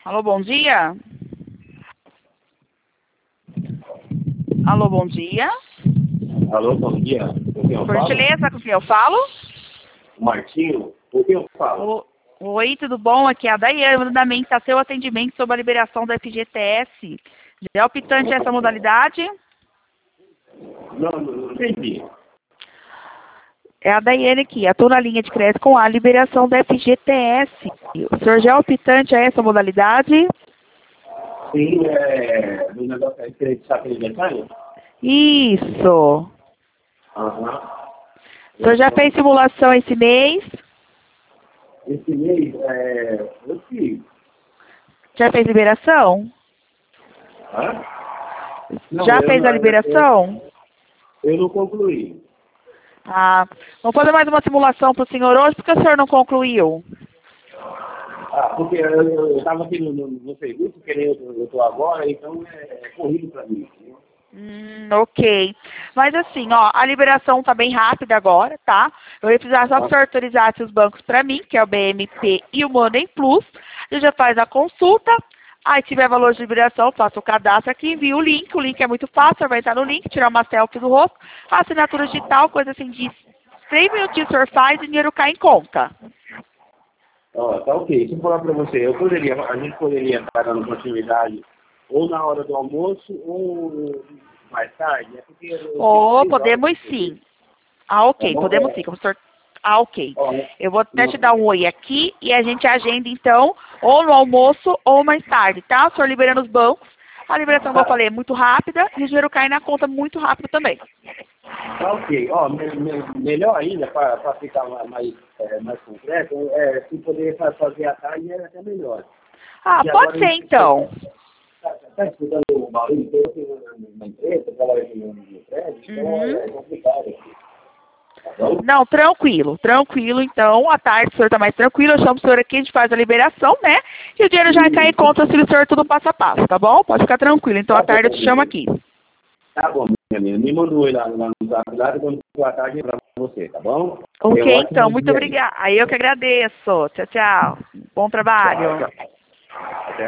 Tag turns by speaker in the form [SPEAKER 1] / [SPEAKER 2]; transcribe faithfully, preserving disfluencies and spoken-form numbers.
[SPEAKER 1] Alô, bom dia? Alô, bom dia?
[SPEAKER 2] Alô, bom dia. Com quem eu
[SPEAKER 1] Por
[SPEAKER 2] falo?
[SPEAKER 1] gentileza, com quem eu falo?
[SPEAKER 2] Martinho, com quem eu falo?
[SPEAKER 1] O- Oi, tudo bom? Aqui é a Daiane, da Menta, seu atendimento sobre a liberação do F G T S. Já é optante essa modalidade?
[SPEAKER 2] Não, não, não entendi.
[SPEAKER 1] É a Daiane aqui, estou na linha de crédito com a liberação do F G T S. O senhor já é optante a essa modalidade?
[SPEAKER 2] Sim, é... Do negócio aí, querer deixar aquele detalhe?
[SPEAKER 1] Isso.
[SPEAKER 2] Aham.
[SPEAKER 1] O senhor já fez simulação esse mês?
[SPEAKER 2] Esse mês, é... Eu fiz.
[SPEAKER 1] Já fez liberação?
[SPEAKER 2] Hã? Não,
[SPEAKER 1] Já
[SPEAKER 2] eu,
[SPEAKER 1] fez a
[SPEAKER 2] não-
[SPEAKER 1] liberação?
[SPEAKER 2] eu, eu não concluí.
[SPEAKER 1] Ah, vamos fazer mais uma simulação para o senhor hoje, porque o senhor não concluiu.
[SPEAKER 2] Ah, porque eu estava aqui no, no, no serviço, querendo, eu estou agora, então é, é corrido para mim. Né?
[SPEAKER 1] Hum, ok. Mas assim, ó, a liberação tá bem rápida agora, tá? Eu ia precisar só que o senhor autorizasse os bancos para mim, que é o B M P e o Money Plus. A gente já faz a consulta. Aí, se tiver valor de liberação, faça o cadastro aqui, envia o link. O link é muito fácil, o senhor vai entrar no link, tirar uma selfie do rosto, assinatura digital, coisa assim de três minutinhos o senhor faz e o dinheiro cai em conta.
[SPEAKER 2] Ó, tá ok. Deixa eu falar para você. Eu poderia, a gente poderia estar dando continuidade ou na hora do almoço ou mais tarde. É porque eu
[SPEAKER 1] Oh,
[SPEAKER 2] tenho seis horas
[SPEAKER 1] podemos
[SPEAKER 2] de
[SPEAKER 1] sim.
[SPEAKER 2] serviço,
[SPEAKER 1] Ah,
[SPEAKER 2] tá
[SPEAKER 1] ok,
[SPEAKER 2] bom?
[SPEAKER 1] podemos sim. Como o senhor... Ah, ok.
[SPEAKER 2] Ó,
[SPEAKER 1] Eu vou até te
[SPEAKER 2] não,
[SPEAKER 1] dar um oi aqui e a gente agenda, então, ou no almoço ou mais tarde, tá? O senhor liberando os bancos. A liberação, como eu falei, é muito rápida e o dinheiro cai na conta muito rápido também.
[SPEAKER 2] tá ok. Ó, me- me- melhor ainda, para ficar ma- mais, é, mais concreto, é, se poder fa- fazer à tarde é até melhor.
[SPEAKER 1] Ah,
[SPEAKER 2] E
[SPEAKER 1] pode
[SPEAKER 2] agora,
[SPEAKER 1] ser, então.
[SPEAKER 2] está escutando o barulho que eu tenho na empresa, trabalho no no prédio, então
[SPEAKER 1] Uhum.
[SPEAKER 2] é complicado aqui. Tá bom?
[SPEAKER 1] Não, tranquilo, tranquilo. Então, à tarde o senhor está mais tranquilo. Eu chamo o senhor aqui, a gente faz a liberação, né? E o dinheiro já vai cair em conta se o senhor tudo passo a passo, tá bom? Pode ficar tranquilo. Então, à
[SPEAKER 2] Tá
[SPEAKER 1] tarde eu te chamo
[SPEAKER 2] bom.
[SPEAKER 1] aqui.
[SPEAKER 2] Tá bom, minha amiga. Me manda um oi lá, lá no zap lá, quando for à tarde pra você, tá bom? Tenha um
[SPEAKER 1] Ok, então,
[SPEAKER 2] ótimo
[SPEAKER 1] muito
[SPEAKER 2] dia aí.
[SPEAKER 1] obrigada. Aí eu que agradeço. Tchau, tchau. Bom
[SPEAKER 2] Tchau,
[SPEAKER 1] trabalho.
[SPEAKER 2] tchau. Até